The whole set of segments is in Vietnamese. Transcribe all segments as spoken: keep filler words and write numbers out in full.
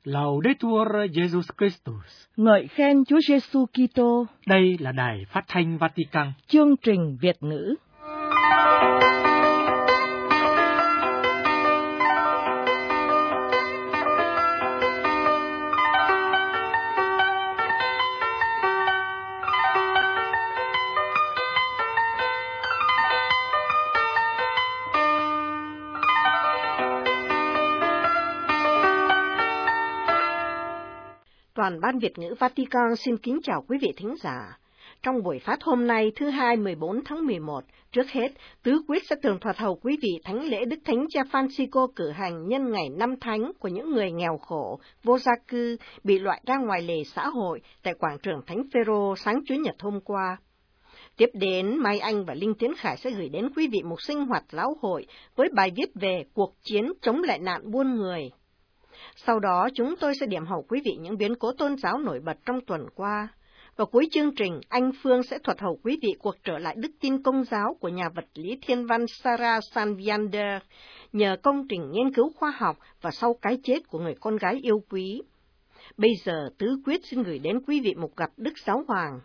Laudetur Jesus Christus. Ngợi khen Chúa Giêsu Kitô. Đây là Đài Phát thanh Vatican. Chương trình Việt ngữ. Toàn ban Việt ngữ Vatican xin kính chào quý vị thính giả. Trong buổi phát hôm nay thứ hai mười bốn tháng mười một, trước hết, Tứ Quyết sẽ tường thuật hầu quý vị thánh lễ Đức Thánh Cha Francisco cử hành nhân ngày năm thánh của những người nghèo khổ, vô gia cư, bị loại ra ngoài lề xã hội tại quảng trường Thánh Phêrô sáng Chủ nhật hôm qua. Tiếp đến, Mai Anh và Linh Tiến Khải sẽ gửi đến quý vị một sinh hoạt giáo hội với bài viết về cuộc chiến chống lại nạn buôn người. Sau đó, chúng tôi sẽ điểm hầu quý vị những biến cố tôn giáo nổi bật trong tuần qua. Và cuối chương trình, anh Phương sẽ thuật hầu quý vị cuộc trở lại đức tin Công giáo của nhà vật lý thiên văn Sarah Sanviander nhờ công trình nghiên cứu khoa học và sau cái chết của người con gái yêu quý. Bây giờ, Tứ Quyết xin gửi đến quý vị một gặp Đức Giáo Hoàng.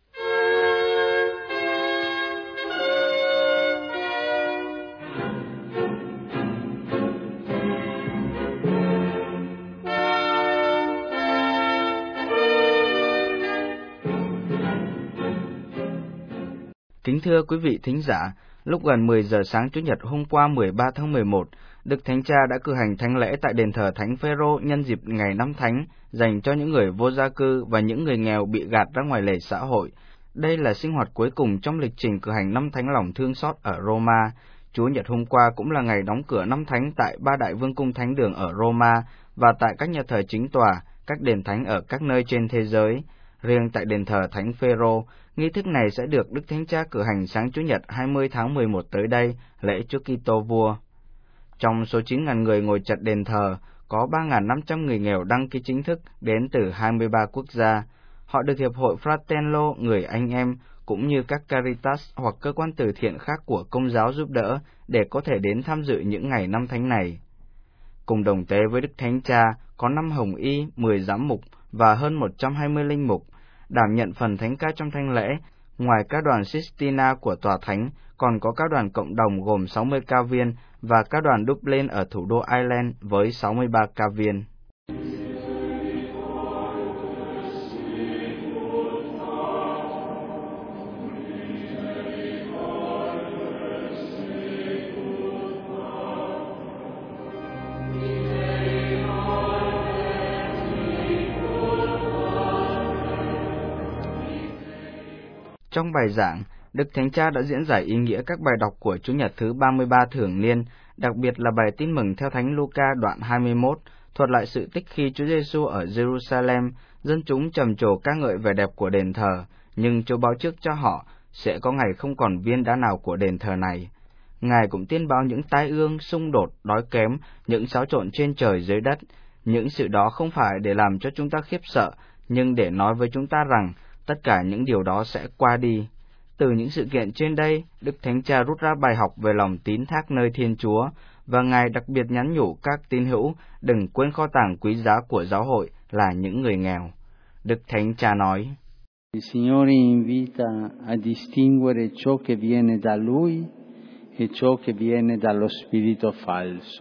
Kính thưa quý vị thính giả, lúc gần mười giờ sáng Chủ nhật hôm qua mười ba tháng mười một, Đức Thánh Cha đã cử hành thánh lễ tại đền thờ Thánh Phêrô nhân dịp ngày năm thánh dành cho những người vô gia cư và những người nghèo bị gạt ra ngoài lề xã hội. Đây là sinh hoạt cuối cùng trong lịch trình cử hành năm thánh lòng thương xót ở Roma. Chủ nhật hôm qua cũng là ngày đóng cửa năm thánh tại ba đại vương cung thánh đường ở Roma và tại các nhà thờ chính tòa, các đền thánh ở các nơi trên thế giới. Riêng tại đền thờ Thánh Phêrô, nghi thức này sẽ được Đức Thánh Cha cử hành sáng Chủ nhật hai mươi tháng mười một tới đây, lễ Chúa Kitô Vua. Trong số chín nghìn người ngồi chật đền thờ, có ba nghìn năm trăm người nghèo đăng ký chính thức đến từ hai mươi ba quốc gia. Họ được Hiệp hội Fratello, người anh em, cũng như các Caritas hoặc cơ quan từ thiện khác của Công giáo giúp đỡ để có thể đến tham dự những ngày năm thánh này. Cùng đồng tế với Đức Thánh Cha có năm hồng y, mười giám mục và hơn một trăm hai mươi linh mục. Đảm nhận phần thánh ca trong thánh lễ, ngoài các đoàn Sistina của Tòa Thánh, còn có các đoàn cộng đồng gồm sáu mươi ca viên và các đoàn Dublin ở thủ đô Ireland với sáu mươi ba ca viên. Trong bài giảng, Đức Thánh Cha đã diễn giải ý nghĩa các bài đọc của Chủ nhật thứ ba mươi ba thường niên, đặc biệt là bài tin mừng theo Thánh Luca đoạn hai mươi mốt, thuật lại sự tích khi Chúa Giêsu ở Jerusalem, dân chúng trầm trồ ca ngợi vẻ đẹp của đền thờ, nhưng Chúa báo trước cho họ sẽ có ngày không còn viên đá nào của đền thờ này. Ngài cũng tiên báo những tai ương, xung đột, đói kém, những xáo trộn trên trời dưới đất. Những sự đó không phải để làm cho chúng ta khiếp sợ, nhưng để nói với chúng ta rằng tất cả những điều đó sẽ qua đi. Từ những sự kiện trên đây, Đức Thánh Cha rút ra bài học về lòng tín thác nơi Thiên Chúa, và Ngài đặc biệt nhắn nhủ các tín hữu đừng quên kho tàng quý giá của giáo hội là những người nghèo. Đức Thánh Cha nói: Il Signore invita a distinguere ciò che viene da Lui e ciò che viene dallo spirito falso.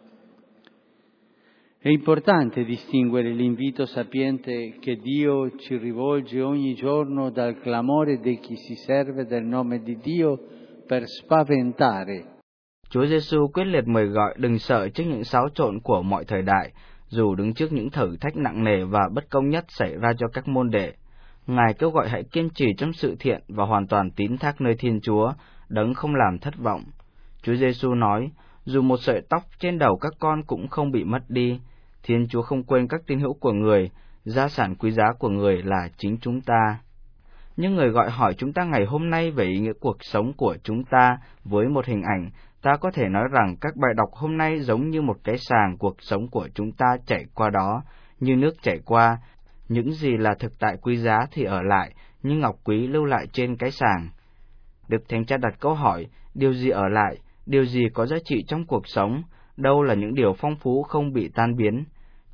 È importante distinguere l'invito sapiente che Dio ci rivolge ogni giorno dal clamore di chi si serve del nome di Dio per spaventare. Chúa Giêsu quyết liệt mời gọi đừng sợ trước những xáo trộn của mọi thời đại, dù đứng trước những thử thách nặng nề và bất công nhất xảy ra cho các môn đệ. Ngài kêu gọi hãy kiên trì trong sự thiện và hoàn toàn tín thác nơi Thiên Chúa, đấng không làm thất vọng. Chúa Giêsu nói, dù một sợi tóc trên đầu các con cũng không bị mất đi. Thiên Chúa không quên các tín hữu của người, gia sản quý giá của người là chính chúng ta. Nhưng người gọi hỏi chúng ta ngày hôm nay về ý nghĩa cuộc sống của chúng ta với một hình ảnh, ta có thể nói rằng các bài đọc hôm nay giống như một cái sàng cuộc sống của chúng ta chảy qua đó, như nước chảy qua. Những gì là thực tại quý giá thì ở lại, nhưng ngọc quý lưu lại trên cái sàng. Đức Thánh Cha đặt câu hỏi, điều gì ở lại, điều gì có giá trị trong cuộc sống, đâu là những điều phong phú không bị tan biến.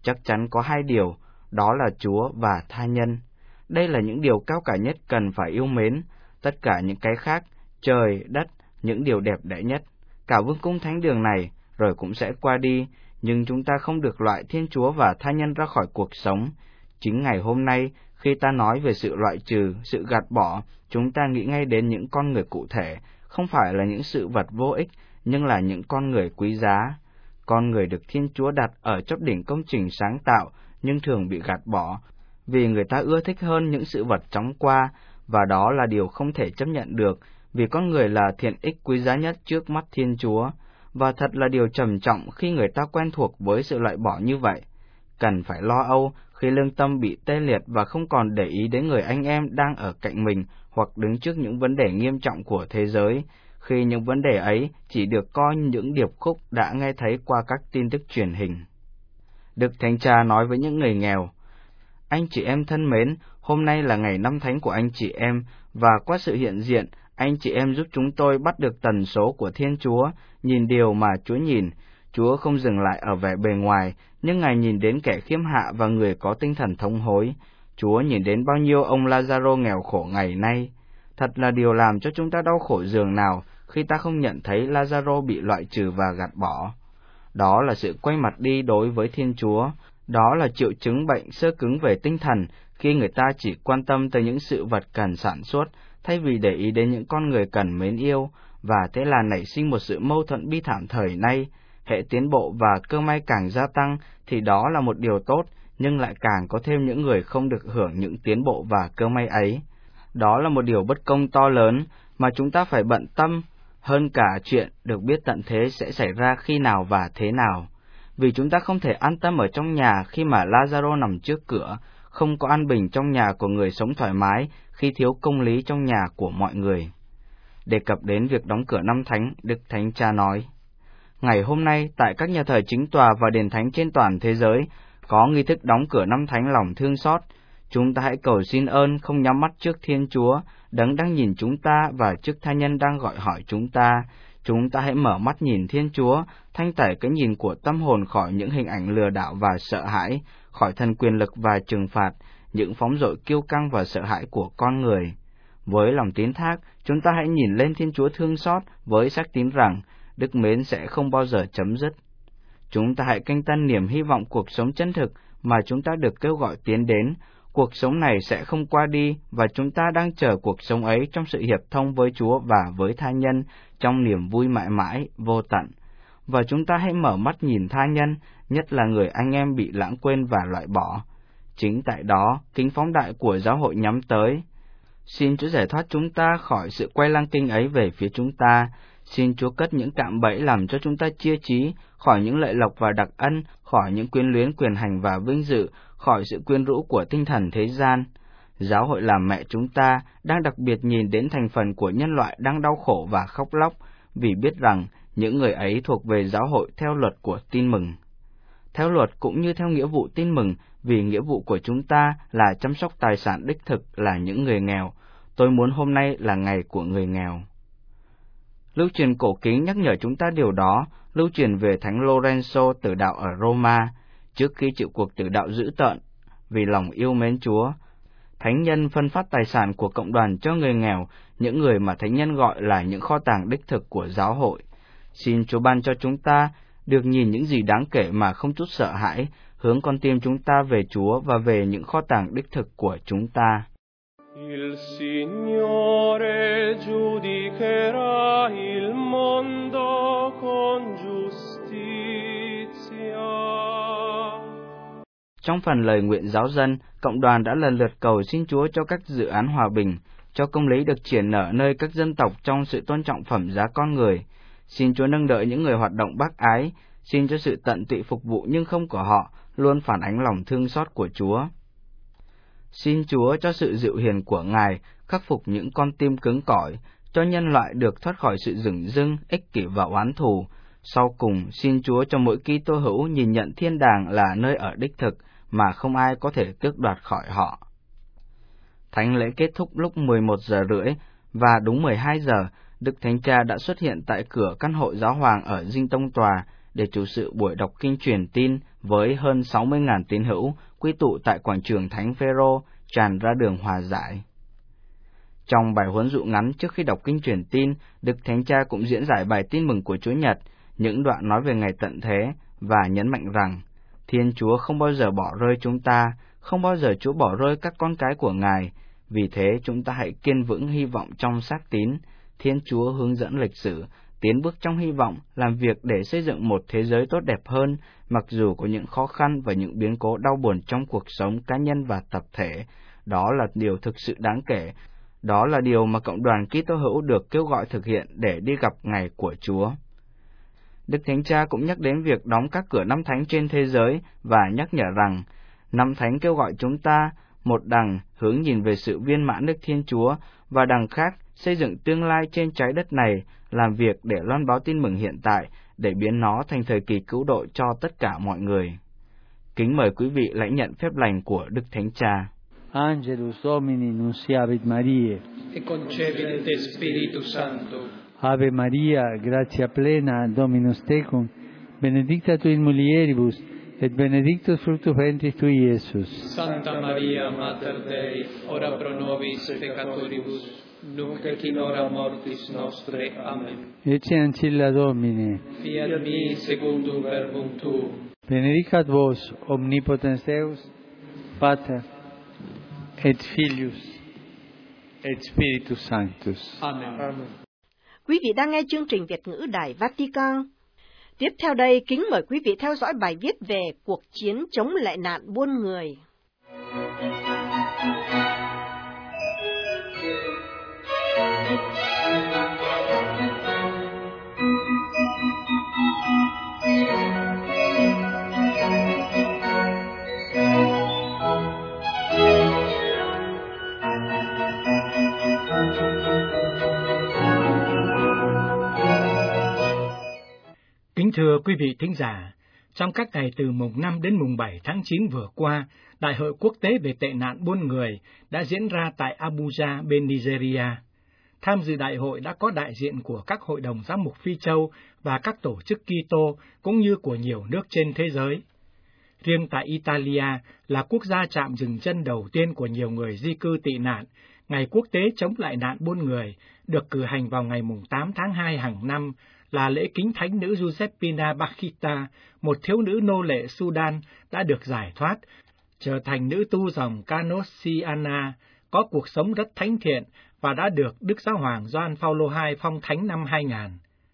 chắc chắn có hai điều, đó là Chúa và tha nhân. Đây là những điều cao cả nhất cần phải yêu mến, tất cả những cái khác, trời, đất, những điều đẹp đẽ nhất, cả vương cung thánh đường này, rồi cũng sẽ qua đi, nhưng chúng ta không được loại Thiên Chúa và tha nhân ra khỏi cuộc sống. Chính ngày hôm nay, khi ta nói về sự loại trừ, sự gạt bỏ, chúng ta nghĩ ngay đến những con người cụ thể, không phải là những sự vật vô ích, nhưng là những con người quý giá. Con người được Thiên Chúa đặt ở chóp đỉnh công trình sáng tạo, nhưng thường bị gạt bỏ, vì người ta ưa thích hơn những sự vật chóng qua, và đó là điều không thể chấp nhận được, vì con người là thiện ích quý giá nhất trước mắt Thiên Chúa, và thật là điều trầm trọng khi người ta quen thuộc với sự loại bỏ như vậy. Cần phải lo âu khi lương tâm bị tê liệt và không còn để ý đến người anh em đang ở cạnh mình hoặc đứng trước những vấn đề nghiêm trọng của thế giới, khi những vấn đề ấy chỉ được coi như những điệp khúc đã nghe thấy qua các tin tức truyền hình. Đức Thánh Cha nói với những người nghèo: Anh chị em thân mến, hôm nay là ngày năm thánh của anh chị em, và qua sự hiện diện, anh chị em giúp chúng tôi bắt được tần số của Thiên Chúa, nhìn điều mà Chúa nhìn. Chúa không dừng lại ở vẻ bề ngoài, nhưng Ngài nhìn đến kẻ khiêm hạ và người có tinh thần thống hối. Chúa nhìn đến bao nhiêu ông Lazaro nghèo khổ ngày nay. Thật là điều làm cho chúng ta đau khổ dường nào khi ta không nhận thấy Lazaro bị loại trừ và gạt bỏ. Đó là sự quay mặt đi đối với Thiên Chúa. Đó là triệu chứng bệnh xơ cứng về tinh thần khi người ta chỉ quan tâm tới những sự vật cần sản xuất, thay vì để ý đến những con người cần mến yêu, và thế là nảy sinh một sự mâu thuẫn bi thảm thời nay. Hệ tiến bộ và cơ may càng gia tăng thì đó là một điều tốt, nhưng lại càng có thêm những người không được hưởng những tiến bộ và cơ may ấy. Đó là một điều bất công to lớn mà chúng ta phải bận tâm, hơn cả chuyện được biết tận thế sẽ xảy ra khi nào và thế nào. Vì chúng ta không thể an tâm ở trong nhà khi mà Lazaro nằm trước cửa, không có an bình trong nhà của người sống thoải mái khi thiếu công lý trong nhà của mọi người. Đề cập đến việc đóng cửa năm thánh, Đức Thánh Cha nói: Ngày hôm nay, tại các nhà thờ chính tòa và đền thánh trên toàn thế giới, có nghi thức đóng cửa năm thánh lòng thương xót. Chúng ta hãy cầu xin ơn không nhắm mắt trước Thiên Chúa, Đấng đang nhìn chúng ta, và trước tha nhân đang gọi hỏi chúng ta. Chúng ta hãy mở mắt nhìn Thiên Chúa, thanh tẩy cái nhìn của tâm hồn khỏi những hình ảnh lừa đảo và sợ hãi, khỏi thần quyền lực và trừng phạt, những phóng dội kiêu căng và sợ hãi của con người. Với lòng tín thác, chúng ta hãy nhìn lên Thiên Chúa thương xót với xác tín rằng đức mến sẽ không bao giờ chấm dứt. Chúng ta hãy canh tân niềm hy vọng cuộc sống chân thực mà chúng ta được kêu gọi tiến đến. Cuộc sống này sẽ không qua đi, và chúng ta đang chờ cuộc sống ấy trong sự hiệp thông với Chúa và với tha nhân, trong niềm vui mãi mãi, vô tận. Và chúng ta hãy mở mắt nhìn tha nhân, nhất là người anh em bị lãng quên và loại bỏ. Chính tại đó, kính phóng đại của giáo hội nhắm tới. Xin Chúa giải thoát chúng ta khỏi sự quay lăng kinh ấy về phía chúng ta. Xin Chúa cất những cạm bẫy làm cho chúng ta chia trí, khỏi những lợi lộc và đặc ân, khỏi những quyến luyến quyền hành và vinh dự, khỏi sự quyến rũ của tinh thần thế gian. Giáo hội làm mẹ chúng ta đang đặc biệt nhìn đến thành phần của nhân loại đang đau khổ và khóc lóc, vì biết rằng những người ấy thuộc về giáo hội theo luật của tin mừng. Theo luật cũng như theo nghĩa vụ tin mừng, vì nghĩa vụ của chúng ta là chăm sóc tài sản đích thực là những người nghèo. Tôi muốn hôm nay là ngày của người nghèo. Lưu truyền cổ kính nhắc nhở chúng ta điều đó, lưu truyền về Thánh Lorenzo tử đạo ở Roma, trước khi chịu cuộc tử đạo dữ tợn, vì lòng yêu mến Chúa. Thánh nhân phân phát tài sản của cộng đoàn cho người nghèo, những người mà thánh nhân gọi là những kho tàng đích thực của giáo hội. Xin Chúa ban cho chúng ta được nhìn những gì đáng kể mà không chút sợ hãi, hướng con tim chúng ta về Chúa và về những kho tàng đích thực của chúng ta. Il Signore giudicherà il mondo con giustizia. Trong phần lời nguyện giáo dân, cộng đoàn đã lần lượt cầu xin Chúa cho các dự án hòa bình, cho công lý được triển nở nơi các dân tộc trong sự tôn trọng phẩm giá con người. Xin Chúa nâng đỡ những người hoạt động bác ái, xin cho sự tận tụy phục vụ nhưng không của họ luôn phản ánh lòng thương xót của Chúa. Xin Chúa cho sự dịu hiền của Ngài khắc phục những con tim cứng cỏi, cho nhân loại được thoát khỏi sự dửng dưng, ích kỷ và oán thù. Sau cùng, xin Chúa cho mỗi Kitô hữu nhìn nhận thiên đàng là nơi ở đích thực mà không ai có thể tước đoạt khỏi họ. Thánh lễ kết thúc lúc mười một giờ rưỡi, và đúng mười hai giờ, Đức Thánh Cha đã xuất hiện tại cửa căn hộ giáo hoàng ở Dinh Tông Tòa để chủ sự buổi đọc kinh truyền tin với hơn sáu mươi nghìn tín hữu quy tụ tại quảng trường Thánh Phêrô, tràn ra đường hòa giải. Trong bài huấn dụ ngắn trước khi đọc kinh truyền tin, Đức Thánh Cha cũng diễn giải bài tin mừng của Chúa Nhật, những đoạn nói về ngày tận thế, và nhấn mạnh rằng Thiên Chúa không bao giờ bỏ rơi chúng ta, không bao giờ Chúa bỏ rơi các con cái của Ngài. Vì thế chúng ta hãy kiên vững hy vọng trong xác tín. Thiên Chúa hướng dẫn lịch sử, tiến bước trong hy vọng, làm việc để xây dựng một thế giới tốt đẹp hơn, mặc dù có những khó khăn và những biến cố đau buồn trong cuộc sống cá nhân và tập thể. Đó là điều thực sự đáng kể. Đó là điều mà cộng đoàn Kitô hữu được kêu gọi thực hiện để đi gặp ngày của Chúa. Đức Thánh Cha cũng nhắc đến việc đóng các cửa năm thánh trên thế giới và nhắc nhở rằng năm thánh kêu gọi chúng ta, một đằng hướng nhìn về sự viên mãn Đức Thiên Chúa và đằng khác xây dựng tương lai trên trái đất này, làm việc để loan báo tin mừng hiện tại, để biến nó thành thời kỳ cứu độ cho tất cả mọi người. Kính mời quý vị lãnh nhận phép lành của Đức Thánh Cha. Angelus Domini nunciavit Mariae, e concepit de Spiritu Sancto. Ave Maria, gratia plena, Dominus tecum, benedicta tu in mulieribus, et benedictus fructus ventris tui, Iesus. Santa Maria, Mater Dei, ora pro nobis peccatoribus, nunc et in hora mortis nostre. Amen. Ecce ancilla Domine, Fiat mi secundum verbum tuum. benedicat vos, omnipotens Deus, Pater, et Filius, et Spiritus Sanctus. Amen. Amen. Quý vị đang nghe chương trình Việt ngữ Đài Vatican. Tiếp theo đây, kính mời quý vị theo dõi bài viết về cuộc chiến chống lại nạn buôn người. Kính thưa quý vị thính giả, trong các ngày từ mùng năm đến mùng bảy tháng chín vừa qua, Đại hội quốc tế về tệ nạn buôn người đã diễn ra tại Abuja, bên Nigeria. Tham dự đại hội đã có đại diện của các hội đồng giám mục Phi Châu và các tổ chức Kitô cũng như của nhiều nước trên thế giới. Riêng tại Italia là quốc gia chạm dừng chân đầu tiên của nhiều người di cư tị nạn, Ngày quốc tế chống lại nạn buôn người được cử hành vào ngày tám tháng hai hàng năm là lễ kính thánh nữ Giuseppina Bakhita, một thiếu nữ nô lệ Sudan đã được giải thoát, trở thành nữ tu dòng Canosiana, có cuộc sống rất thánh thiện và đã được Đức Giáo hoàng Gioan Phaolô đệ nhị phong thánh năm hai nghìn.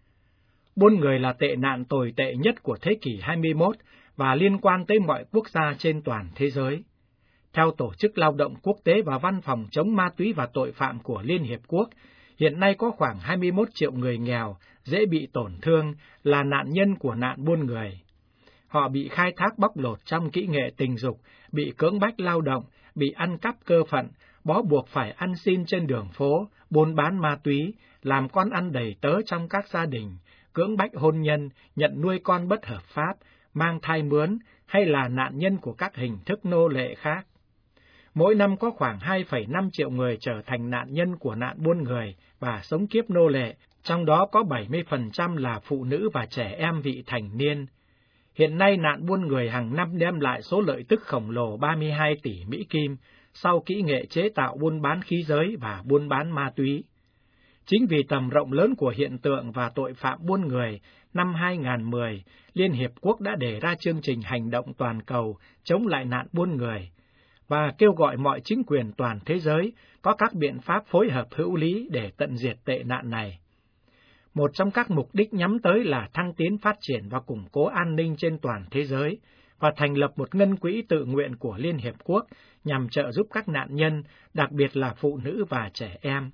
Buôn người là tệ nạn tồi tệ nhất của thế kỷ hai mươi mốt và liên quan tới mọi quốc gia trên toàn thế giới. Theo Tổ chức Lao động Quốc tế và Văn phòng chống ma túy và tội phạm của Liên Hiệp Quốc, hiện nay có khoảng hai mươi mốt triệu người nghèo, dễ bị tổn thương, là nạn nhân của nạn buôn người. Họ bị khai thác bóc lột trong kỹ nghệ tình dục, bị cưỡng bách lao động, bị ăn cắp cơ phận, bó buộc phải ăn xin trên đường phố, buôn bán ma túy, làm con ăn đầy tớ trong các gia đình, cưỡng bách hôn nhân, nhận nuôi con bất hợp pháp, mang thai mướn hay là nạn nhân của các hình thức nô lệ khác. Mỗi năm có khoảng hai phẩy năm triệu người trở thành nạn nhân của nạn buôn người và sống kiếp nô lệ, trong đó có bảy mươi phần trăm là phụ nữ và trẻ em vị thành niên. Hiện nay nạn buôn người hàng năm đem lại số lợi tức khổng lồ ba mươi hai tỷ Mỹ Kim, sau kỹ nghệ chế tạo buôn bán khí giới và buôn bán ma túy. Chính vì tầm rộng lớn của hiện tượng và tội phạm buôn người, năm hai nghìn mười, Liên Hiệp Quốc đã đề ra chương trình hành động toàn cầu chống lại nạn buôn người, và kêu gọi mọi chính quyền toàn thế giới có các biện pháp phối hợp hữu lý để tận diệt tệ nạn này. Một trong các mục đích nhắm tới là thăng tiến phát triển và củng cố an ninh trên toàn thế giới, và thành lập một ngân quỹ tự nguyện của Liên Hiệp Quốc nhằm trợ giúp các nạn nhân, đặc biệt là phụ nữ và trẻ em.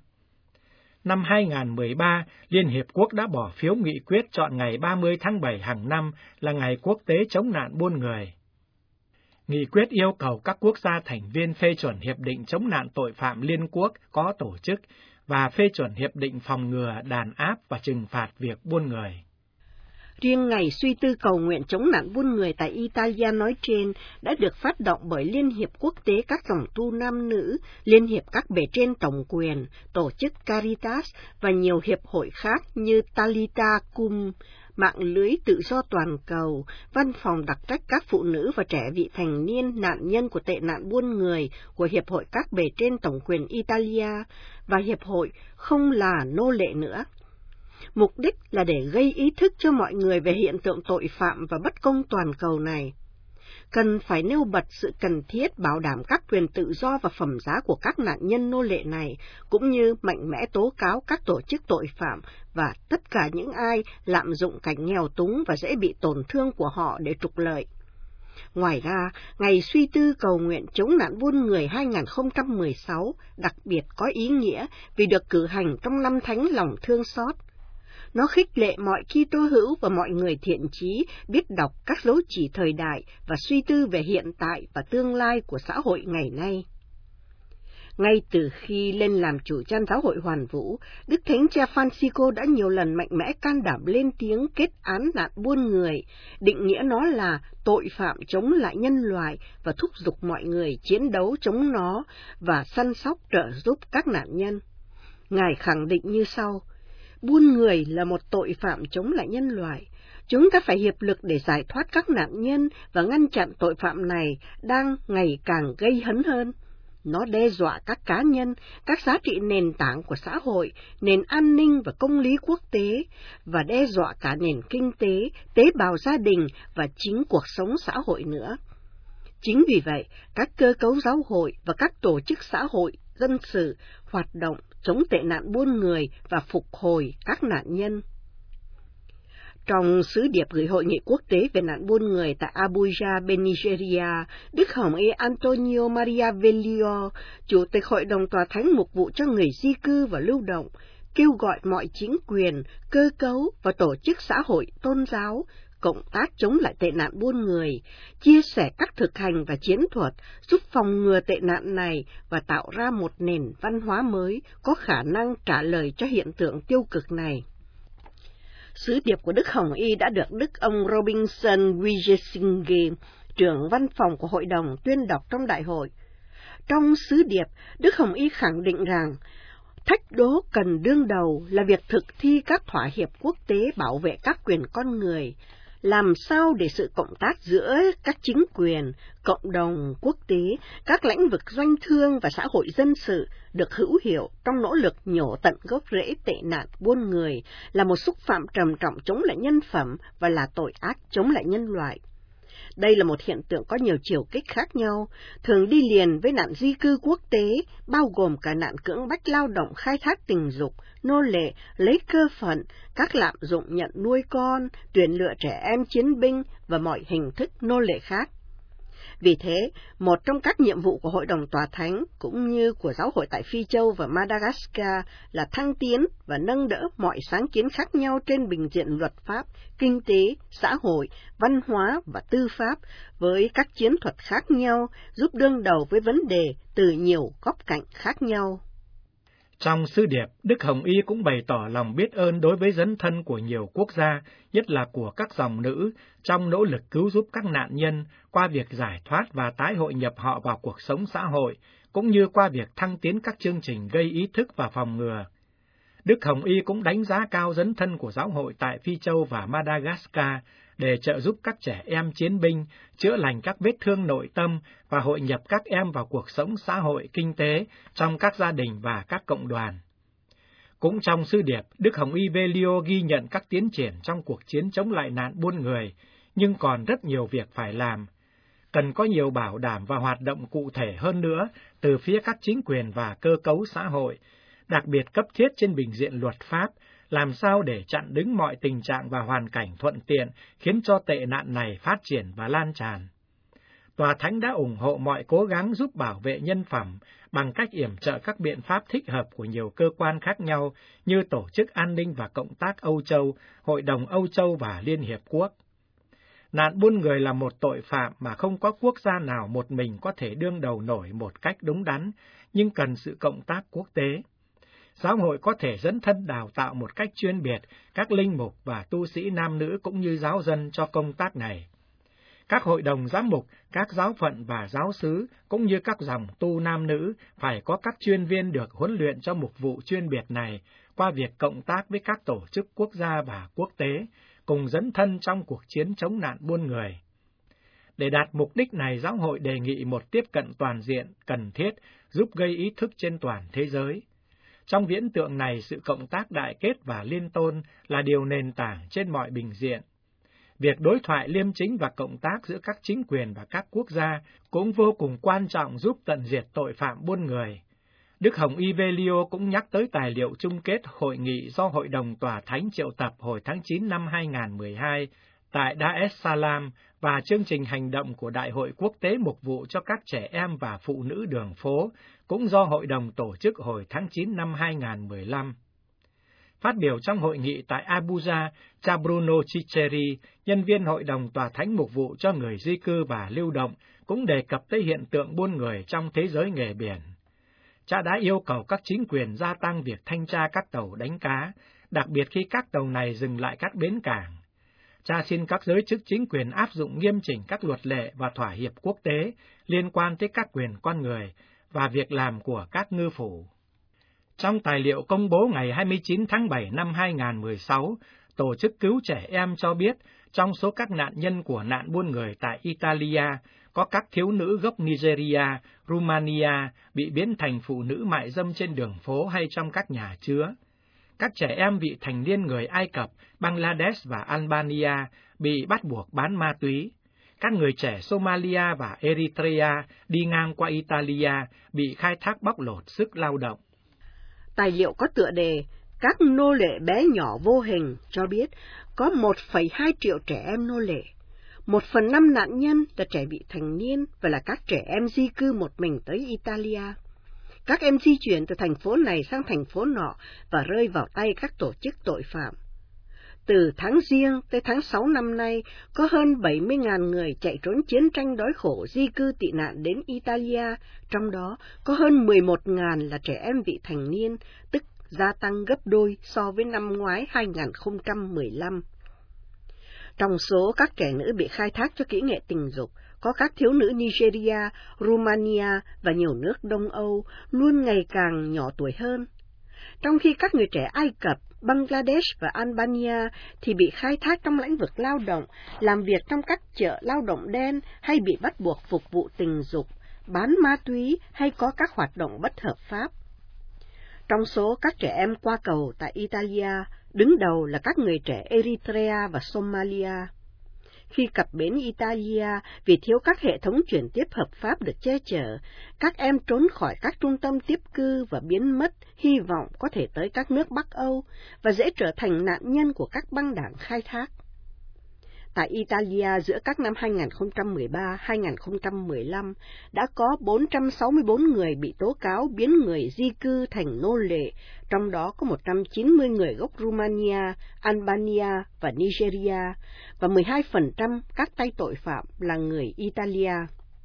Năm hai nghìn mười ba, Liên Hiệp Quốc đã bỏ phiếu nghị quyết chọn ngày ba mươi tháng bảy hàng năm là Ngày Quốc tế chống nạn buôn người. Nghị quyết yêu cầu các quốc gia thành viên phê chuẩn Hiệp định chống nạn tội phạm Liên Quốc có tổ chức và phê chuẩn Hiệp định phòng ngừa, đàn áp và trừng phạt việc buôn người. Riêng ngày suy tư cầu nguyện chống nạn buôn người tại Italia nói trên đã được phát động bởi Liên Hiệp Quốc tế các dòng tu nam nữ, Liên hiệp các bề trên tổng quyền, tổ chức Caritas và nhiều hiệp hội khác như Talita Cum, mạng lưới tự do toàn cầu, văn phòng đặc trách các phụ nữ và trẻ vị thành niên nạn nhân của tệ nạn buôn người của Hiệp hội các bề trên tổng quyền Italia và Hiệp hội Không là nô lệ nữa. Mục đích là để gây ý thức cho mọi người về hiện tượng tội phạm và bất công toàn cầu này. Cần phải nêu bật sự cần thiết bảo đảm các quyền tự do và phẩm giá của các nạn nhân nô lệ này, cũng như mạnh mẽ tố cáo các tổ chức tội phạm và tất cả những ai lạm dụng cảnh nghèo túng và dễ bị tổn thương của họ để trục lợi. Ngoài ra, ngày suy tư cầu nguyện chống nạn buôn người hai không một sáu đặc biệt có ý nghĩa vì được cử hành trong năm thánh lòng thương xót. Nó khích lệ mọi Kitô hữu và mọi người thiện chí biết đọc các dấu chỉ thời đại và suy tư về hiện tại và tương lai của xã hội ngày nay. Ngay từ khi lên làm chủ trăn giáo hội Hoàn Vũ, Đức Thánh Cha Francisco đã nhiều lần mạnh mẽ can đảm lên tiếng kết án nạn buôn người, định nghĩa nó là tội phạm chống lại nhân loại và thúc giục mọi người chiến đấu chống nó và săn sóc trợ giúp các nạn nhân. Ngài khẳng định như sau: buôn người là một tội phạm chống lại nhân loại. Chúng ta phải hiệp lực để giải thoát các nạn nhân và ngăn chặn tội phạm này đang ngày càng gây hấn hơn. Nó đe dọa các cá nhân, các giá trị nền tảng của xã hội, nền an ninh và công lý quốc tế, và đe dọa cả nền kinh tế, tế bào gia đình và chính cuộc sống xã hội nữa. Chính vì vậy, các cơ cấu giáo hội và các tổ chức xã hội dân sự hoạt động chống tệ nạn buôn người và phục hồi các nạn nhân. Trong sứ điệp gửi Hội nghị quốc tế về nạn buôn người tại Abuja, bên Nigeria, Đức Hồng Y Antonio Maria Velio, Chủ tịch Hội đồng Tòa Thánh mục vụ cho người di cư và lưu động, kêu gọi mọi chính quyền, cơ cấu và tổ chức xã hội, tôn giáo cộng tác chống lại tệ nạn buôn người, chia sẻ các thực hành và chiến thuật, giúp phòng ngừa tệ nạn này và tạo ra một nền văn hóa mới có khả năng trả lời cho hiện tượng tiêu cực này. Sứ điệp của Đức Hồng Y đã được Đức ông Robinson Wijesinge, trưởng văn phòng của Hội đồng, tuyên đọc trong đại hội. Trong sứ điệp, Đức Hồng Y khẳng định rằng thách đố cần đương đầu là việc thực thi các thỏa hiệp quốc tế bảo vệ các quyền con người, làm sao để sự cộng tác giữa các chính quyền, cộng đồng quốc tế, các lĩnh vực doanh thương và xã hội dân sự được hữu hiệu trong nỗ lực nhổ tận gốc rễ tệ nạn buôn người là một xúc phạm trầm trọng chống lại nhân phẩm và là tội ác chống lại nhân loại. Đây là một hiện tượng có nhiều chiều kích khác nhau, thường đi liền với nạn di cư quốc tế, bao gồm cả nạn cưỡng bách lao động khai thác tình dục, nô lệ, lấy cơ phận, các lạm dụng nhận nuôi con, tuyển lựa trẻ em chiến binh và mọi hình thức nô lệ khác. Vì thế, một trong các nhiệm vụ của Hội đồng Tòa Thánh cũng như của giáo hội tại Phi Châu và Madagascar là thăng tiến và nâng đỡ mọi sáng kiến khác nhau trên bình diện luật pháp, kinh tế, xã hội, văn hóa và tư pháp với các chiến thuật khác nhau giúp đương đầu với vấn đề từ nhiều góc cạnh khác nhau. Trong sứ điệp, Đức Hồng Y cũng bày tỏ lòng biết ơn đối với dấn thân của nhiều quốc gia, nhất là của các dòng nữ, trong nỗ lực cứu giúp các nạn nhân qua việc giải thoát và tái hội nhập họ vào cuộc sống xã hội, cũng như qua việc thăng tiến các chương trình gây ý thức và phòng ngừa. Đức Hồng Y cũng đánh giá cao dấn thân của giáo hội tại Phi Châu và Madagascar để trợ giúp các trẻ em chiến binh, chữa lành các vết thương nội tâm và hội nhập các em vào cuộc sống xã hội, kinh tế, trong các gia đình và các cộng đoàn. Cũng trong sứ điệp, Đức Hồng Y Velio ghi nhận các tiến triển trong cuộc chiến chống lại nạn buôn người, nhưng còn rất nhiều việc phải làm. Cần có nhiều bảo đảm và hoạt động cụ thể hơn nữa từ phía các chính quyền và cơ cấu xã hội, đặc biệt cấp thiết trên bình diện luật pháp, làm sao để chặn đứng mọi tình trạng và hoàn cảnh thuận tiện khiến cho tệ nạn này phát triển và lan tràn. Tòa Thánh đã ủng hộ mọi cố gắng giúp bảo vệ nhân phẩm bằng cách yểm trợ các biện pháp thích hợp của nhiều cơ quan khác nhau như Tổ chức An ninh và Cộng tác Âu Châu, Hội đồng Âu Châu và Liên Hiệp Quốc. Nạn buôn người là một tội phạm mà không có quốc gia nào một mình có thể đương đầu nổi một cách đúng đắn, nhưng cần sự cộng tác quốc tế. Giáo hội có thể dẫn thân đào tạo một cách chuyên biệt các linh mục và tu sĩ nam nữ cũng như giáo dân cho công tác này. Các hội đồng giám mục, các giáo phận và giáo xứ cũng như các dòng tu nam nữ phải có các chuyên viên được huấn luyện cho mục vụ chuyên biệt này qua việc cộng tác với các tổ chức quốc gia và quốc tế, cùng dấn thân trong cuộc chiến chống nạn buôn người. Để đạt mục đích này, giáo hội đề nghị một tiếp cận toàn diện, cần thiết, giúp gây ý thức trên toàn thế giới. Trong viễn tượng này, sự cộng tác đại kết và liên tôn là điều nền tảng trên mọi bình diện. Việc đối thoại liêm chính và cộng tác giữa các chính quyền và các quốc gia cũng vô cùng quan trọng giúp tận diệt tội phạm buôn người. Đức Hồng Y Velio cũng nhắc tới tài liệu chung kết hội nghị do Hội đồng Tòa Thánh triệu tập hồi tháng chín năm hai nghìn không trăm mười hai tại Dar es Salaam và chương trình hành động của Đại hội Quốc tế Mục vụ cho các trẻ em và phụ nữ đường phố cũng do Hội đồng tổ chức hồi tháng chín năm hai nghìn không trăm mười lăm. Phát biểu trong hội nghị tại Abuja, cha Bruno Ciceri, nhân viên Hội đồng Tòa Thánh Mục vụ cho người di cư và lưu động, cũng đề cập tới hiện tượng buôn người trong thế giới nghề biển. Cha đã yêu cầu các chính quyền gia tăng việc thanh tra các tàu đánh cá, đặc biệt khi các tàu này dừng lại các bến cảng. Cha xin các giới chức chính quyền áp dụng nghiêm chỉnh các luật lệ và thỏa hiệp quốc tế liên quan tới các quyền con người và việc làm của các ngư phủ. Trong tài liệu công bố ngày hai mươi chín tháng bảy năm hai nghìn không trăm mười sáu, Tổ chức Cứu Trẻ Em cho biết trong số các nạn nhân của nạn buôn người tại Italia, có các thiếu nữ gốc Nigeria, Romania bị biến thành phụ nữ mại dâm trên đường phố hay trong các nhà chứa. Các trẻ em vị thành niên người Ai Cập, Bangladesh và Albania bị bắt buộc bán ma túy. Các người trẻ Somalia và Eritrea đi ngang qua Italia bị khai thác bóc lột sức lao động. Tài liệu có tựa đề Các nô lệ bé nhỏ vô hình cho biết có một phẩy hai triệu trẻ em nô lệ. Một phần năm nạn nhân là trẻ vị thành niên và là các trẻ em di cư một mình tới Italia. Các em di chuyển từ thành phố này sang thành phố nọ và rơi vào tay các tổ chức tội phạm. Từ tháng Giêng tới tháng sáu năm nay, có hơn bảy mươi nghìn người chạy trốn chiến tranh đói khổ di cư tị nạn đến Italia, trong đó có hơn mười một nghìn là trẻ em vị thành niên, tức gia tăng gấp đôi so với năm ngoái hai nghìn không trăm mười lăm. Trong số các trẻ nữ bị khai thác cho kỹ nghệ tình dục, có các thiếu nữ Nigeria, Romania và nhiều nước Đông Âu luôn ngày càng nhỏ tuổi hơn. Trong khi các người trẻ Ai Cập, Bangladesh và Albania thì bị khai thác trong lĩnh vực lao động, làm việc trong các chợ lao động đen hay bị bắt buộc phục vụ tình dục, bán ma túy hay có các hoạt động bất hợp pháp. Trong số các trẻ em qua cầu tại Italia, đứng đầu là các người trẻ Eritrea và Somalia. Khi cập bến Italia vì thiếu các hệ thống chuyển tiếp hợp pháp được che chở, các em trốn khỏi các trung tâm tiếp cư và biến mất, hy vọng có thể tới các nước Bắc Âu và dễ trở thành nạn nhân của các băng đảng khai thác. Tại Italia giữa các năm hai nghìn không trăm mười ba đến hai nghìn không trăm mười lăm đã có bốn trăm sáu mươi bốn người bị tố cáo biến người di cư thành nô lệ, trong đó có một trăm chín mươi người gốc Romania, Albania và Nigeria, và mười hai phần trăm các tay tội phạm là người Italia.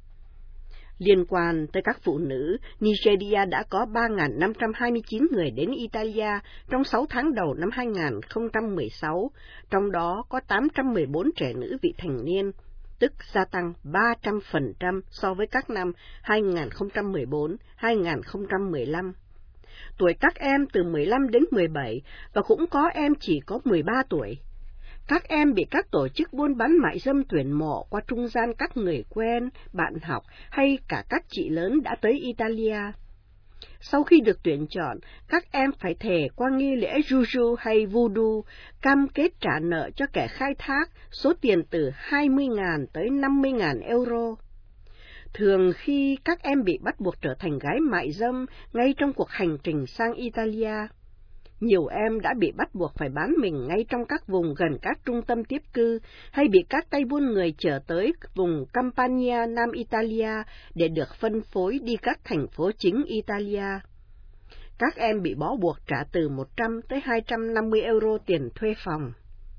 Liên quan tới các phụ nữ, Nigeria đã có ba nghìn năm trăm hai mươi chín người đến Italia trong sáu tháng đầu năm hai nghìn không trăm mười sáu, trong đó có tám trăm mười bốn trẻ nữ vị thành niên, tức gia tăng ba trăm phần trăm so với các năm hai nghìn không trăm mười bốn đến hai nghìn không trăm mười lăm. Tuổi các em từ mười lăm đến mười bảy và cũng có em chỉ có mười ba tuổi. Các em bị các tổ chức buôn bán mại dâm tuyển mộ qua trung gian các người quen, bạn học hay cả các chị lớn đã tới Italia. Sau khi được tuyển chọn, các em phải thề qua nghi lễ Juju hay Voodoo, cam kết trả nợ cho kẻ khai thác số tiền từ hai mươi nghìn tới năm mươi nghìn euro. Thường khi các em bị bắt buộc trở thành gái mại dâm ngay trong cuộc hành trình sang Italia. Nhiều em đã bị bắt buộc phải bán mình ngay trong các vùng gần các trung tâm tiếp cư hay bị các tay buôn người chở tới vùng Campania, Nam Italia để được phân phối đi các thành phố chính Italia. Các em bị bó buộc trả từ một trăm tới hai trăm năm mươi euro tiền thuê phòng.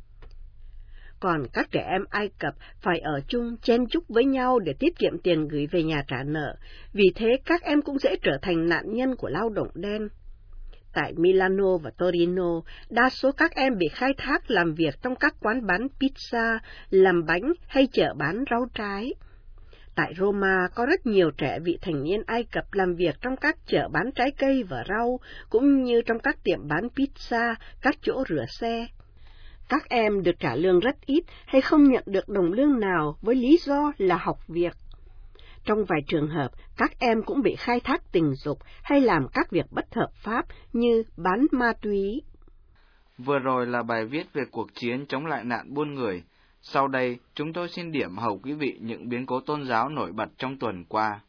Còn các trẻ em Ai Cập phải ở chung chen chúc với nhau để tiết kiệm tiền gửi về nhà trả nợ, vì thế các em cũng dễ trở thành nạn nhân của lao động đen. Tại Milano và Torino, đa số các em bị khai thác làm việc trong các quán bán pizza, làm bánh hay chợ bán rau trái. Tại Roma có rất nhiều trẻ vị thành niên Ai Cập làm việc trong các chợ bán trái cây và rau, cũng như trong các tiệm bán pizza, các chỗ rửa xe. Các em được trả lương rất ít hay không nhận được đồng lương nào với lý do là học việc. Trong vài trường hợp, các em cũng bị khai thác tình dục hay làm các việc bất hợp pháp như bán ma túy. Vừa rồi là bài viết về cuộc chiến chống lại nạn buôn người. Sau đây, chúng tôi xin điểm hầu quý vị những biến cố tôn giáo nổi bật trong tuần qua.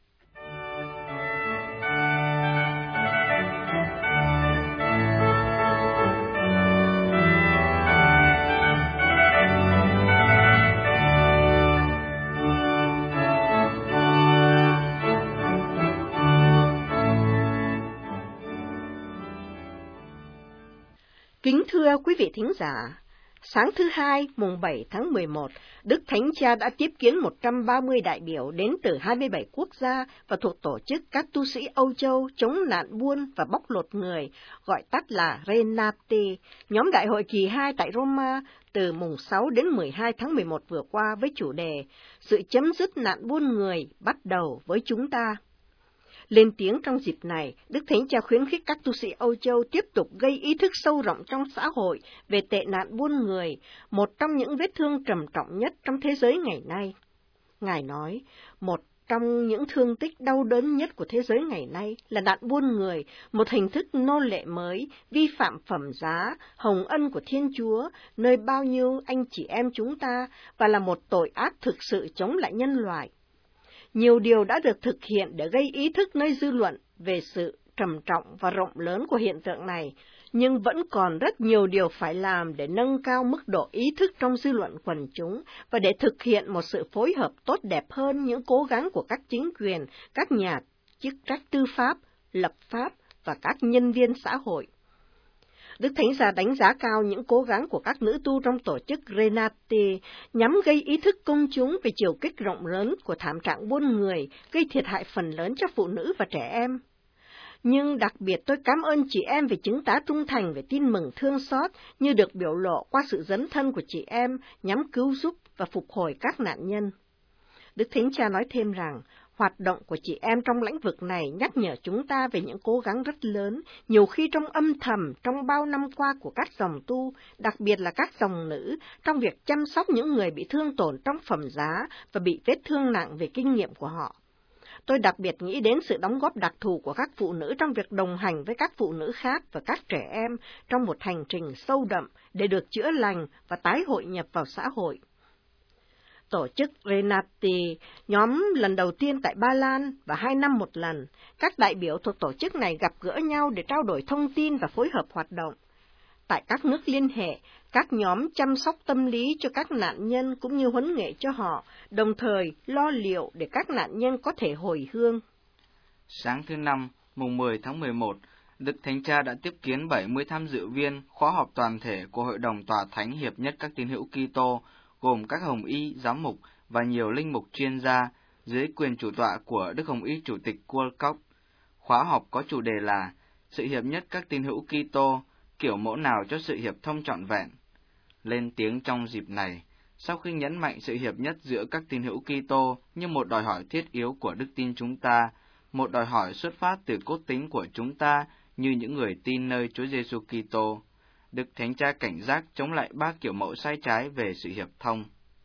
Kính thưa quý vị thính giả, sáng thứ Hai, mùng bảy tháng mười một, Đức Thánh Cha đã tiếp kiến một trăm ba mươi đại biểu đến từ hai mươi bảy quốc gia và thuộc tổ chức các tu sĩ Âu Châu chống nạn buôn và bóc lột người, gọi tắt là Renate, nhóm đại hội kỳ hai tại Roma từ mùng sáu đến mười hai tháng mười một vừa qua với chủ đề Sự chấm dứt nạn buôn người bắt đầu với chúng ta. Lên tiếng trong dịp này, Đức Thánh Cha khuyến khích các tu sĩ Âu Châu tiếp tục gây ý thức sâu rộng trong xã hội về tệ nạn buôn người, một trong những vết thương trầm trọng nhất trong thế giới ngày nay. Ngài nói, một trong những thương tích đau đớn nhất của thế giới ngày nay là nạn buôn người, một hình thức nô lệ mới, vi phạm phẩm giá, hồng ân của Thiên Chúa, nơi bao nhiêu anh chị em chúng ta, và là một tội ác thực sự chống lại nhân loại. Nhiều điều đã được thực hiện để gây ý thức nơi dư luận về sự trầm trọng và rộng lớn của hiện tượng này, nhưng vẫn còn rất nhiều điều phải làm để nâng cao mức độ ý thức trong dư luận quần chúng và để thực hiện một sự phối hợp tốt đẹp hơn những cố gắng của các chính quyền, các nhà chức trách tư pháp, lập pháp và các nhân viên xã hội. Đức Thánh Cha đánh giá cao những cố gắng của các nữ tu trong tổ chức Renate nhằm gây ý thức công chúng về chiều kích rộng lớn của thảm trạng buôn người, gây thiệt hại phần lớn cho phụ nữ và trẻ em. Nhưng đặc biệt tôi cảm ơn chị em về chứng tá trung thành về tin mừng thương xót như được biểu lộ qua sự dấn thân của chị em nhằm cứu giúp và phục hồi các nạn nhân. Đức Thánh Cha nói thêm rằng, hoạt động của chị em trong lĩnh vực này nhắc nhở chúng ta về những cố gắng rất lớn, nhiều khi trong âm thầm trong bao năm qua của các dòng tu, đặc biệt là các dòng nữ, trong việc chăm sóc những người bị thương tổn trong phẩm giá và bị vết thương nặng về kinh nghiệm của họ. Tôi đặc biệt nghĩ đến sự đóng góp đặc thù của các phụ nữ trong việc đồng hành với các phụ nữ khác và các trẻ em trong một hành trình sâu đậm để được chữa lành và tái hội nhập vào xã hội. Tổ chức Renate, nhóm lần đầu tiên tại Ba Lan và hai năm một lần, các đại biểu thuộc tổ chức này gặp gỡ nhau để trao đổi thông tin và phối hợp hoạt động. Tại các nước liên hệ, các nhóm chăm sóc tâm lý cho các nạn nhân cũng như huấn nghệ cho họ, đồng thời lo liệu để các nạn nhân có thể hồi hương. Sáng thứ Năm, mùng mười tháng mười một, Đức Thánh Cha đã tiếp kiến bảy mươi tham dự viên khóa họp toàn thể của Hội đồng Tòa Thánh Hiệp nhất các tín hữu Kitô, gồm các hồng y, giám mục và nhiều linh mục chuyên gia dưới quyền chủ tọa của Đức Hồng Y Chủ tịch Wolkock. Khóa họp có chủ đề là Sự hiệp nhất các tín hữu Kitô, kiểu mẫu nào cho sự hiệp thông trọn vẹn. Lên tiếng trong dịp này, sau khi nhấn mạnh sự hiệp nhất giữa các tín hữu Kitô như một đòi hỏi thiết yếu của đức tin chúng ta, một đòi hỏi xuất phát từ cốt tính của chúng ta như những người tin nơi Chúa Giêsu Kitô, Đức Thánh Cha cảnh giác chống lại ba kiểu mẫu sai trái về sự hiệp thông.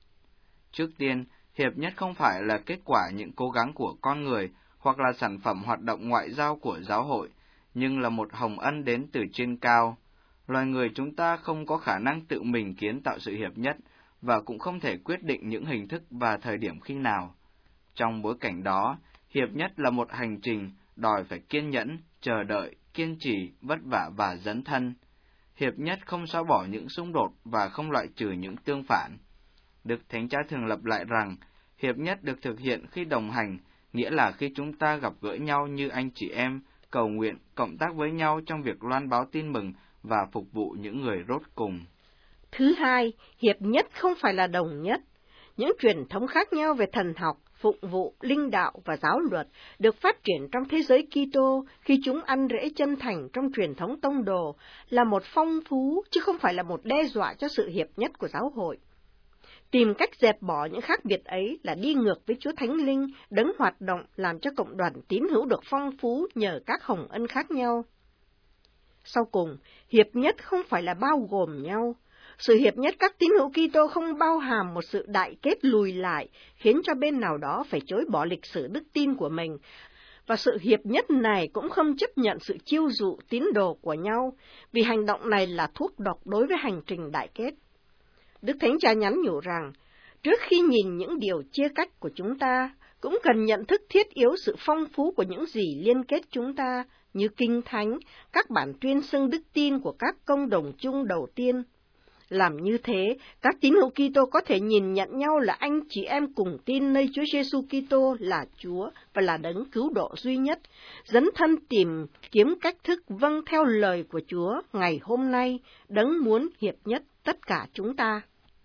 Trước tiên, hiệp nhất không phải là kết quả những cố gắng của con người hoặc là sản phẩm hoạt động ngoại giao của giáo hội, nhưng là một hồng ân đến từ trên cao. Loài người chúng ta không có khả năng tự mình kiến tạo sự hiệp nhất và cũng không thể quyết định những hình thức và thời điểm khi nào. Trong bối cảnh đó, hiệp nhất là một hành trình đòi phải kiên nhẫn, chờ đợi, kiên trì, vất vả và dấn thân. Hiệp nhất không xóa bỏ những xung đột và không loại trừ những tương phản. Đức Thánh Cha thường lặp lại rằng, hiệp nhất được thực hiện khi đồng hành, nghĩa là khi chúng ta gặp gỡ nhau như anh chị em, cầu nguyện, cộng tác với nhau trong việc loan báo tin mừng và phục vụ những người rốt cùng. Thứ hai, hiệp nhất không phải là đồng nhất. Những truyền thống khác nhau về thần học, phụng vụ, linh đạo và giáo luật được phát triển trong thế giới Kitô khi chúng ăn rễ chân thành trong truyền thống tông đồ là một phong phú chứ không phải là một đe dọa cho sự hiệp nhất của giáo hội. Tìm cách dẹp bỏ những khác biệt ấy là đi ngược với Chúa Thánh Linh, đấng hoạt động làm cho cộng đoàn tín hữu được phong phú nhờ các hồng ân khác nhau. Sau cùng, hiệp nhất không phải là bao gồm nhau. Sự hiệp nhất các tín hữu Kitô không bao hàm một sự đại kết lùi lại, khiến cho bên nào đó phải chối bỏ lịch sử đức tin của mình. Và sự hiệp nhất này cũng không chấp nhận sự chiêu dụ tín đồ của nhau, vì hành động này là thuốc độc đối với hành trình đại kết. Đức Thánh Cha nhắn nhủ rằng, trước khi nhìn những điều chia cách của chúng ta, cũng cần nhận thức thiết yếu sự phong phú của những gì liên kết chúng ta, như Kinh Thánh, các bản tuyên xưng đức tin của các công đồng chung đầu tiên. Làm như thế, các tín hữu Kitô có thể nhìn nhận nhau là anh chị em cùng tin nơi Chúa Giêsu Kitô là Chúa và là đấng cứu độ duy nhất, dấn thân tìm kiếm cách thức vâng theo lời của Chúa ngày hôm nay, đấng muốn hiệp nhất tất cả chúng ta.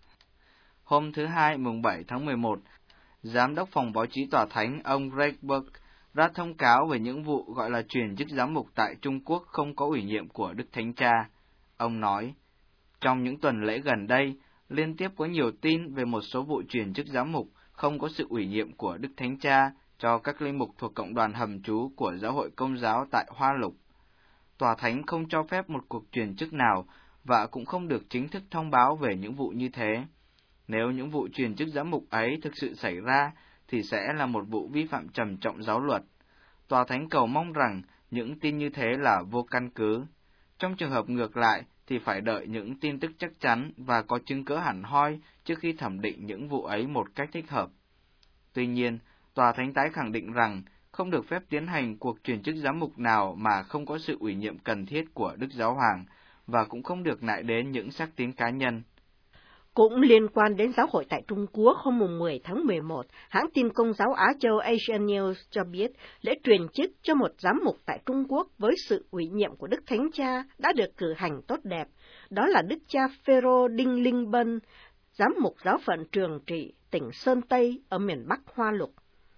Hôm thứ Hai, mùng bảy tháng mười một, Giám đốc phòng báo chí Tòa Thánh ông Greg Burke ra thông cáo về những vụ gọi là truyền chức giám mục tại Trung Quốc không có ủy nhiệm của Đức Thánh Cha. Ông nói, trong những tuần lễ gần đây, liên tiếp có nhiều tin về một số vụ truyền chức giám mục không có sự ủy nhiệm của Đức Thánh Cha cho các linh mục thuộc cộng đoàn hầm trú của Giáo hội Công giáo tại Hoa Lục. Tòa Thánh không cho phép một cuộc truyền chức nào và cũng không được chính thức thông báo về những vụ như thế. Nếu những vụ truyền chức giám mục ấy thực sự xảy ra, thì sẽ là một vụ vi phạm trầm trọng giáo luật. Tòa Thánh cầu mong rằng những tin như thế là vô căn cứ. Trong trường hợp ngược lại, thì phải đợi những tin tức chắc chắn và có chứng cứ hẳn hoi trước khi thẩm định những vụ ấy một cách thích hợp. Tuy nhiên, Tòa Thánh tái khẳng định rằng không được phép tiến hành cuộc truyền chức giám mục nào mà không có sự ủy nhiệm cần thiết của Đức Giáo Hoàng, và cũng không được nại đến những sắc tín cá nhân. Cũng liên quan đến giáo hội tại Trung Quốc, hôm mười tháng mười một, hãng tin Công giáo Á Châu Asian News cho biết lễ truyền chức cho một giám mục tại Trung Quốc với sự ủy nhiệm của Đức Thánh Cha đã được cử hành tốt đẹp. Đó là Đức cha Phêrô Đinh Linh Bân, giám mục giáo phận Trường Trị, tỉnh Sơn Tây ở miền Bắc Hoa Lục.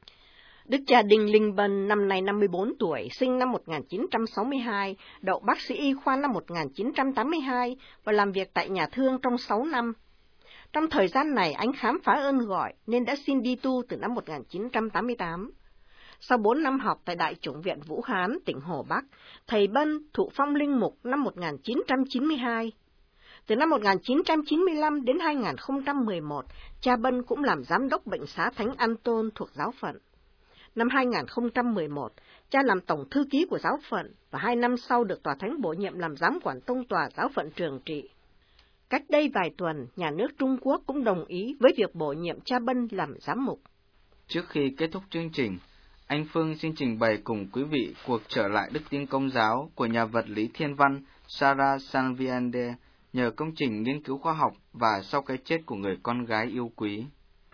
Đức cha Đinh Linh Bân năm nay năm mươi bốn tuổi, sinh năm một nghìn chín trăm sáu mươi hai, đậu bác sĩ y khoa năm một nghìn chín trăm tám mươi hai và làm việc tại nhà thương trong sáu năm. Trong thời gian này, anh khám phá ơn gọi nên đã xin đi tu từ năm một nghìn chín trăm tám mươi tám. Sau bốn năm học tại Đại chủng viện Vũ Hán, tỉnh Hồ Bắc, thầy Bân thụ phong linh mục năm một nghìn chín trăm chín mươi hai. Từ năm một nghìn chín trăm chín mươi lăm đến hai nghìn không trăm mười một, cha Bân cũng làm giám đốc bệnh xá Thánh An-tôn thuộc giáo phận. Năm hai nghìn không trăm mười một, cha làm tổng thư ký của giáo phận và hai năm sau được Tòa Thánh bổ nhiệm làm giám quản tông tòa giáo phận Trường Trị. Cách đây vài tuần, nhà nước Trung Quốc cũng đồng ý với việc bổ nhiệm cha Bân làm giám mục. Trước khi kết thúc chương trình, anh Phương xin trình bày cùng quý vị cuộc trở lại đức tin Công giáo của nhà vật lý thiên văn Sarah Salviande nhờ công trình nghiên cứu khoa học và sau cái chết của người con gái yêu quý.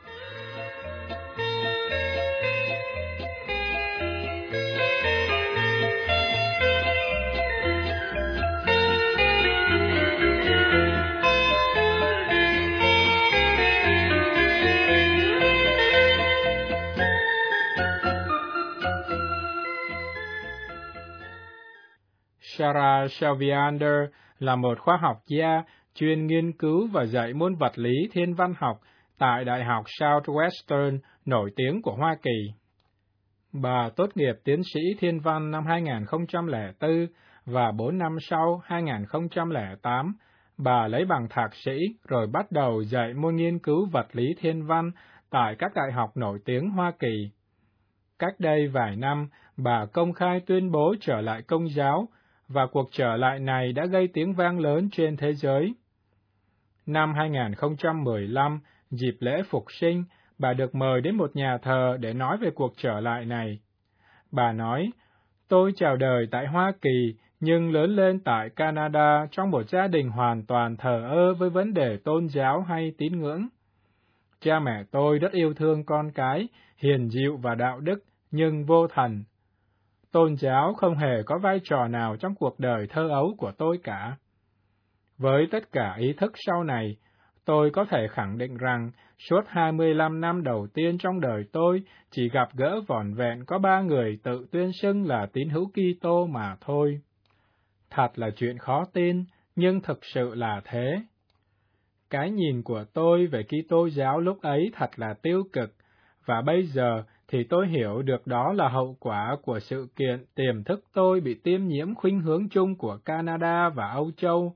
Sarah Salviander là một khoa học gia chuyên nghiên cứu và dạy môn vật lý thiên văn học tại Đại học Southwestern nổi tiếng của Hoa Kỳ. Bà tốt nghiệp tiến sĩ thiên văn năm hai nghìn không trăm lẻ bốn và bốn năm sau hai nghìn không trăm lẻ tám, bà lấy bằng thạc sĩ rồi bắt đầu dạy môn nghiên cứu vật lý thiên văn tại các đại học nổi tiếng Hoa Kỳ. Cách đây vài năm, bà công khai tuyên bố trở lại Công giáo, và cuộc trở lại này đã gây tiếng vang lớn trên thế giới. Năm hai nghìn không trăm mười lăm, dịp lễ Phục sinh, bà được mời đến một nhà thờ để nói về cuộc trở lại này. Bà nói, tôi chào đời tại Hoa Kỳ, nhưng lớn lên tại Canada trong một gia đình hoàn toàn thờ ơ với vấn đề tôn giáo hay tín ngưỡng. Cha mẹ tôi rất yêu thương con cái, hiền dịu và đạo đức, nhưng vô thần. Tôn giáo không hề có vai trò nào trong cuộc đời thơ ấu của tôi cả. Với tất cả ý thức sau này, tôi có thể khẳng định rằng suốt hai mươi lăm năm đầu tiên trong đời tôi chỉ gặp gỡ vỏn vẹn có ba người tự tuyên xưng là tín hữu Kitô mà thôi. Thật là chuyện khó tin, nhưng thực sự là thế. Cái nhìn của tôi về Kitô giáo lúc ấy thật là tiêu cực, và bây giờ thì tôi hiểu được đó là hậu quả của sự kiện tiềm thức tôi bị tiêm nhiễm khuynh hướng chung của Canada và Âu Châu,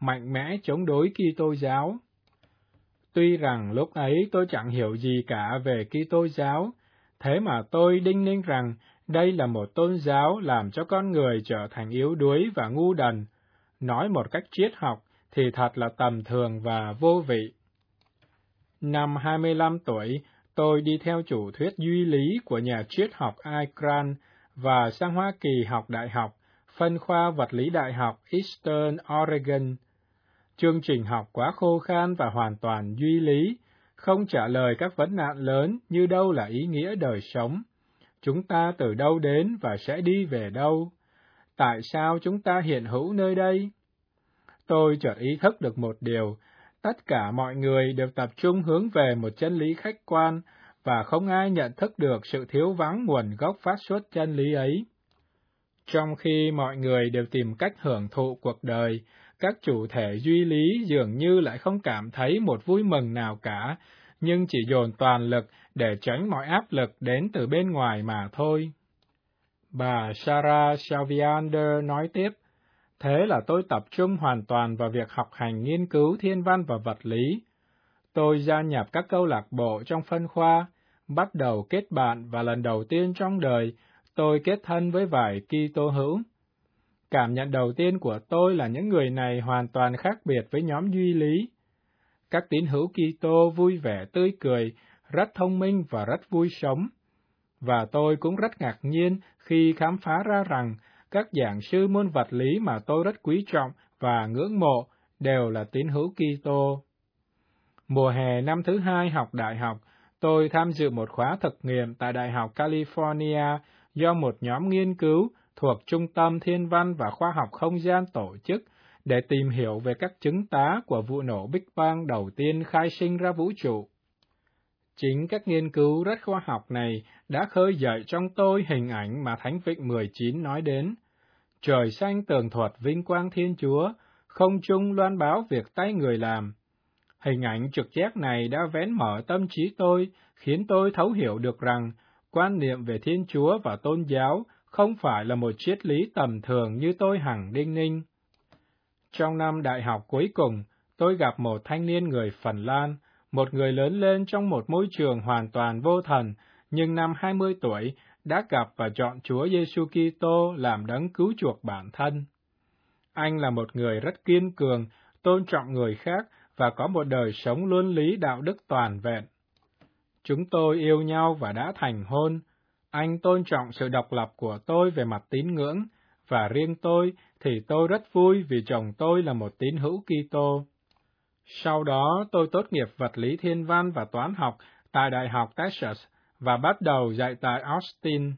mạnh mẽ chống đối Kitô giáo. Tuy rằng lúc ấy tôi chẳng hiểu gì cả về Kitô giáo, thế mà tôi đinh ninh rằng đây là một tôn giáo làm cho con người trở thành yếu đuối và ngu đần. Nói một cách triết học thì thật là tầm thường và vô vị. Năm hai mươi lăm tuổi, tôi đi theo chủ thuyết duy lý của nhà triết học Ayn Rand và sang Hoa Kỳ học đại học, phân khoa vật lý đại học Eastern Oregon. Chương trình học quá khô khan và hoàn toàn duy lý, không trả lời các vấn nạn lớn như đâu là ý nghĩa đời sống. Chúng ta từ đâu đến và sẽ đi về đâu? Tại sao chúng ta hiện hữu nơi đây? Tôi chợt ý thức được một điều, tất cả mọi người đều tập trung hướng về một chân lý khách quan, và không ai nhận thức được sự thiếu vắng nguồn gốc phát xuất chân lý ấy. Trong khi mọi người đều tìm cách hưởng thụ cuộc đời, các chủ thể duy lý dường như lại không cảm thấy một vui mừng nào cả, nhưng chỉ dồn toàn lực để tránh mọi áp lực đến từ bên ngoài mà thôi. Bà Sarah Shaviander nói tiếp, thế là tôi tập trung hoàn toàn vào việc học hành nghiên cứu thiên văn và vật lý. Tôi gia nhập các câu lạc bộ trong phân khoa, bắt đầu kết bạn và lần đầu tiên trong đời, tôi kết thân với vài Kitô hữu. Cảm nhận đầu tiên của tôi là những người này hoàn toàn khác biệt với nhóm duy lý. Các tín hữu Kitô vui vẻ tươi cười, rất thông minh và rất vui sống. Và tôi cũng rất ngạc nhiên khi khám phá ra rằng các giảng sư môn vật lý mà tôi rất quý trọng và ngưỡng mộ đều là tín hữu Kitô. Mùa hè năm thứ hai học đại học, tôi tham dự một khóa thực nghiệm tại Đại học California do một nhóm nghiên cứu thuộc Trung tâm Thiên văn và Khoa học Không gian tổ chức để tìm hiểu về các chứng tá của vụ nổ Big Bang đầu tiên khai sinh ra vũ trụ. Chính các nghiên cứu rất khoa học này đã khơi dậy trong tôi hình ảnh mà Thánh Vịnh mười chín nói đến. Trời xanh tường thuật vinh quang Thiên Chúa, không trung loan báo việc tay người làm. Hình ảnh trực giác này đã vén mở tâm trí tôi, khiến tôi thấu hiểu được rằng quan niệm về Thiên Chúa và tôn giáo không phải là một triết lý tầm thường như tôi hằng đinh ninh. Trong năm đại học cuối cùng, tôi gặp một thanh niên người Phần Lan, một người lớn lên trong một môi trường hoàn toàn vô thần, nhưng năm hai mươi tuổi đã gặp và chọn Chúa Giêsu Kitô làm đấng cứu chuộc bản thân. Anh là một người rất kiên cường, tôn trọng người khác và có một đời sống luân lý đạo đức toàn vẹn. Chúng tôi yêu nhau và đã thành hôn. Anh tôn trọng sự độc lập của tôi về mặt tín ngưỡng, và riêng tôi thì tôi rất vui vì chồng tôi là một tín hữu Kitô. Sau đó tôi tốt nghiệp vật lý thiên văn và toán học tại Đại học Texas và bắt đầu dạy tại Austin.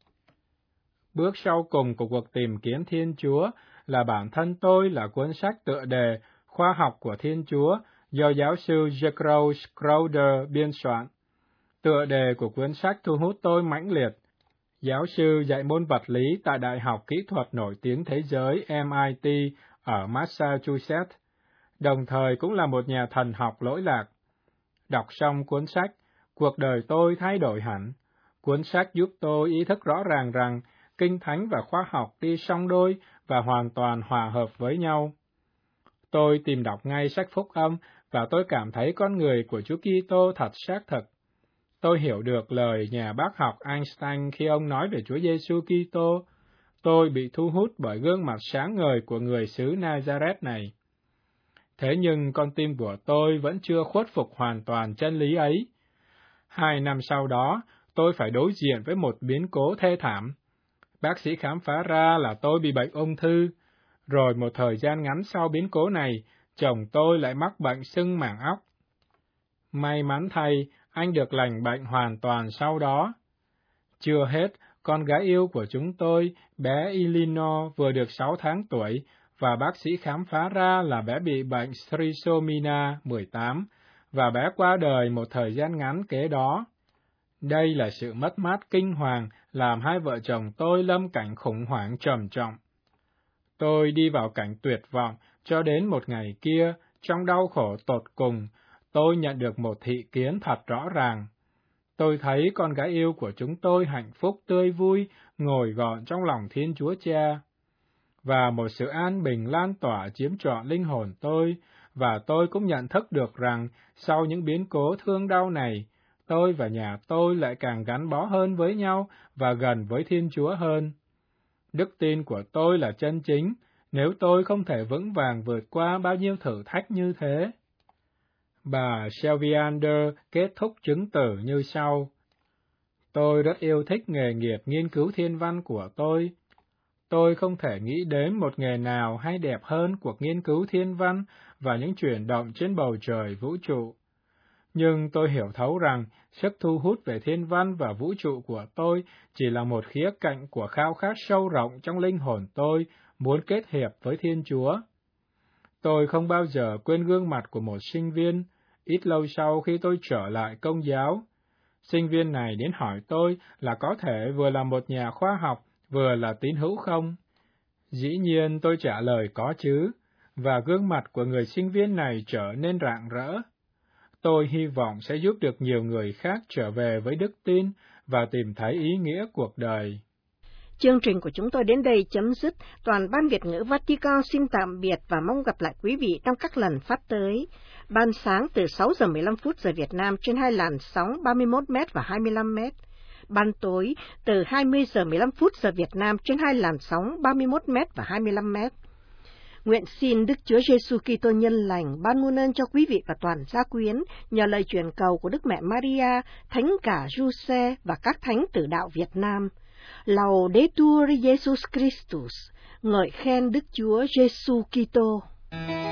Bước sau cùng của cuộc tìm kiếm Thiên Chúa là bản thân tôi là cuốn sách tựa đề Khoa học của Thiên Chúa do giáo sư Jacques Schroeder biên soạn. Tựa đề của cuốn sách thu hút tôi mãnh liệt. Giáo sư dạy môn vật lý tại Đại học Kỹ thuật nổi tiếng thế giới M I T ở Massachusetts, đồng thời cũng là một nhà thần học lỗi lạc. Đọc xong cuốn sách, cuộc đời tôi thay đổi hẳn. Cuốn sách giúp tôi ý thức rõ ràng rằng Kinh Thánh và khoa học đi song đôi và hoàn toàn hòa hợp với nhau. Tôi tìm đọc ngay sách Phúc Âm và tôi cảm thấy con người của Chúa Kitô thật xác thực. Tôi hiểu được lời nhà bác học Einstein khi ông nói về Chúa Giêsu Kitô. Tôi bị thu hút bởi gương mặt sáng ngời của người xứ Nazareth này. Thế nhưng con tim của tôi vẫn chưa khuất phục hoàn toàn chân lý ấy. Hai năm sau đó, tôi phải đối diện với một biến cố thê thảm. Bác sĩ khám phá ra là tôi bị bệnh ung thư. Rồi một thời gian ngắn sau biến cố này, chồng tôi lại mắc bệnh sưng màng óc. May mắn thay, anh được lành bệnh hoàn toàn sau đó. Chưa hết, con gái yêu của chúng tôi, bé Eleanor vừa được sáu tháng tuổi, và bác sĩ khám phá ra là bé bị bệnh Trisomina mười tám, và bé qua đời một thời gian ngắn kế đó. Đây là sự mất mát kinh hoàng làm hai vợ chồng tôi lâm cảnh khủng hoảng trầm trọng. Tôi đi vào cảnh tuyệt vọng cho đến một ngày kia, trong đau khổ tột cùng, tôi nhận được một thị kiến thật rõ ràng. Tôi thấy con gái yêu của chúng tôi hạnh phúc tươi vui, ngồi gọn trong lòng Thiên Chúa Cha. và một sự an bình lan tỏa chiếm trọn linh hồn tôi, và tôi cũng nhận thức được rằng sau những biến cố thương đau này, tôi và nhà tôi lại càng gắn bó hơn với nhau và gần với Thiên Chúa hơn. Đức tin của tôi là chân chính, nếu tôi không thể vững vàng vượt qua bao nhiêu thử thách như thế. Bà Shelviander kết thúc chứng tử như sau. Tôi rất yêu thích nghề nghiệp nghiên cứu thiên văn của tôi. Tôi không thể nghĩ đến một nghề nào hay đẹp hơn cuộc nghiên cứu thiên văn và những chuyển động trên bầu trời vũ trụ. Nhưng tôi hiểu thấu rằng sức thu hút về thiên văn và vũ trụ của tôi chỉ là một khía cạnh của khao khát sâu rộng trong linh hồn tôi muốn kết hiệp với Thiên Chúa. Tôi không bao giờ quên gương mặt của một sinh viên, ít lâu sau khi tôi trở lại Công giáo. Sinh viên này đến hỏi tôi là có thể vừa là một nhà khoa học, vừa là tín hữu không? Dĩ nhiên tôi trả lời có chứ, và gương mặt của người sinh viên này trở nên rạng rỡ. Tôi hy vọng sẽ giúp được nhiều người khác trở về với đức tin và tìm thấy ý nghĩa cuộc đời. Chương trình của chúng tôi đến đây chấm dứt. Toàn ban Việt ngữ Vatican xin tạm biệt và mong gặp lại quý vị trong các lần phát tới. Ban sáng từ sáu giờ mười lăm phút giờ Việt Nam trên hai làn sóng ba mươi mốt mét và hai mươi lăm mét. Ban tối từ hai mươi giờ mười lăm phút giờ Việt Nam trên hai làn sóng ba mươi mốt mét và hai mươi lăm mét. Nguyện xin Đức Chúa Giêsu Kitô nhân lành ban muôn ơn cho quý vị và toàn gia quyến nhờ lời truyền cầu của Đức Mẹ Maria, Thánh cả Giuse và các thánh tử đạo Việt Nam. Laudetur Jesus Christus, ngợi khen Đức Chúa Giêsu Kitô.